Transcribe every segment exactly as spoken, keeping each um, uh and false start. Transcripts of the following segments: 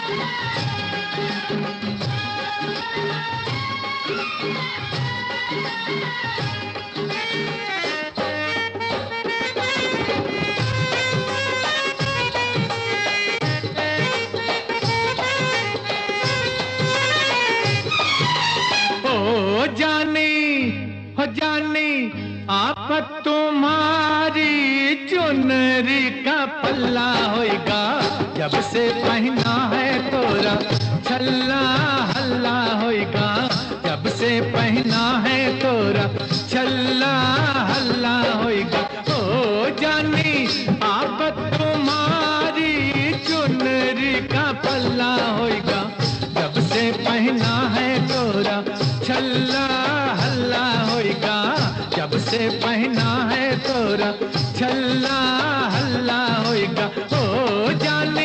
हो जानी आफत तुम्हारी चुनरी का पल्ला होएगा, जब से पहना है तोरा छल्ला हल्ला होएगा, जब से पहना है तोरा छल्ला हल्ला होएगा। हो जानी आफत तुम्हारी चुनरी का पल्ला होएगा, जब से पहना है तोरा छल्ला हल्ला होएगा, जब से पहना है तोरा छल्ला हल्ला होएगा। हो जानी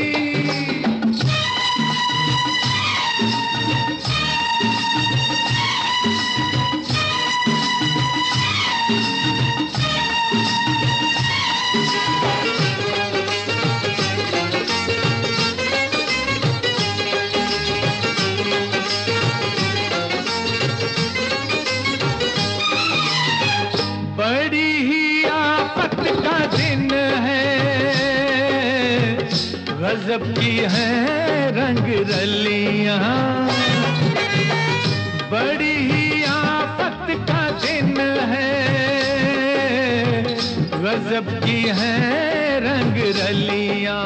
बड़ी ही आफत का दिन है, गजब की है रंग रलियां, बड़ी ही आफत का दिन है, गजब की है रंग रलियां।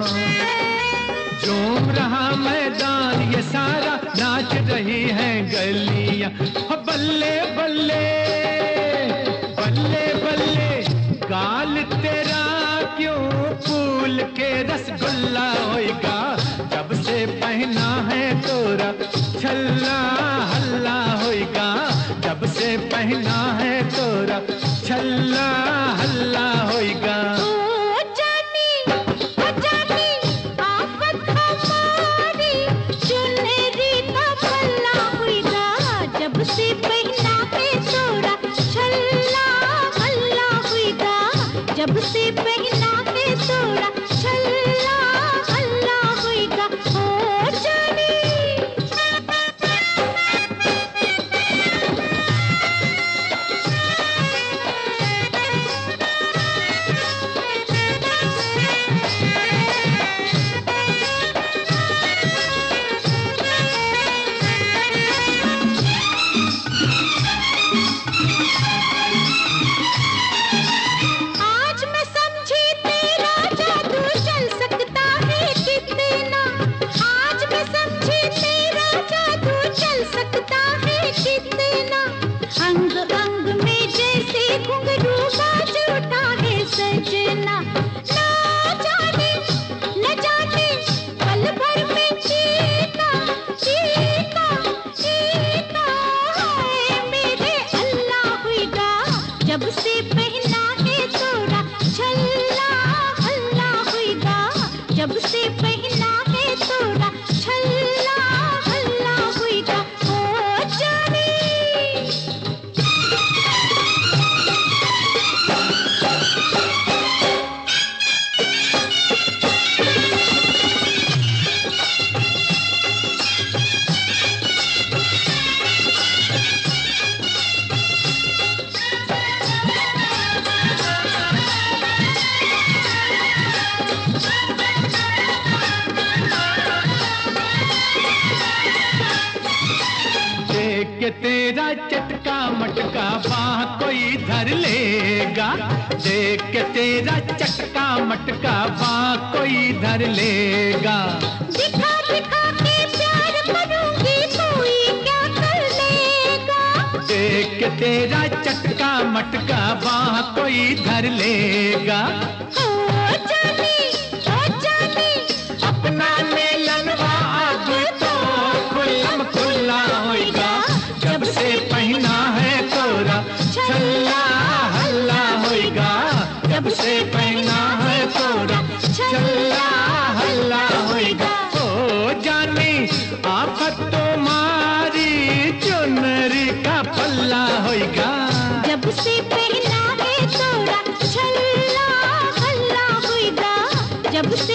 झूम रहा मैदान ये सारा, नाच रही है गलियां। बल्ले बल्ले बल्ले बल्ले गाल तेरा क्यों फूल के रसगुल्ला होएगा, जब से पहना है तोरा छल्ला हल्ला होएगा, जब से पहना है तोरा छल्ला हल्ला होएगा। जब से पहना है तोरा छल्ला हल्ला होएगा। हो जानी अंग अंग में जैसे घुंघरू बाज उठा है सजना, ना जाने न जाने पल भर में जीता जीता जीता है मेरे अल्लाह होएगा, जब से पहना है तोरा छल्ला हल्ला होएगा, जब से पहना है तोरा छल्ला हल्ला होएगा। हो जानी के तेरा चटका मटका बाह कोई धर लेगा, देख के तेरा चटका मटका बाह कोई धर लेगा। दिखा दिखा के प्यार करूंगी कोई क्या कर लेगा, देख के तेरा चटका मटका बाह कोई धर लेगा। हो जानी हो जानी अपना मेलनवा अब तो खुल्लम खुल्ला होएगा, जब से पहना है तोरा छल्ला हल्ला होएगा, जब से पहना है तोरा छल्ला हल्ला होएगा। हो जानी आफत तुम्हारी चुनरी का पल्ला होएगा, जब से पहना है तोरा छल्ला हल्ला होएगा, जब से